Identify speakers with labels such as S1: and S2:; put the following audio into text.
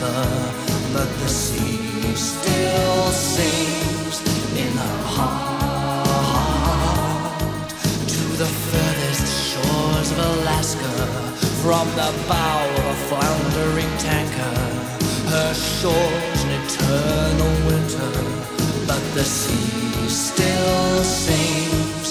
S1: her, but the sea still sings in her heart. To the furthest shores of Alaska, from the bow of a floundering tanker, her shores an eternal winter, but the sea